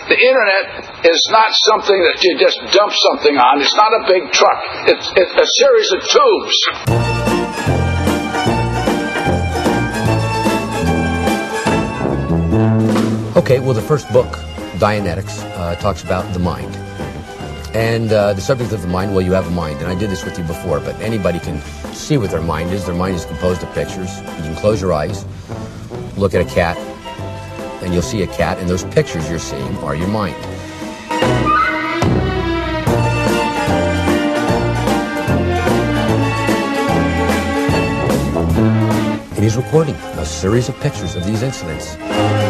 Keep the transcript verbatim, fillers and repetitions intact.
the internet is not something that you just dump something on. It's not a big truck. It's, it's a series of tubes. Okay, well, the first book, Dianetics, uh, talks about the mind. And uh, the subject of the mind, well, you have a mind. And I did this with you before, but anybody can see what their mind is. Their mind is composed of pictures. You can close your eyes, look at a cat, and you'll see a cat, and those pictures you're seeing are your mind. And he's recording a series of pictures of these incidents.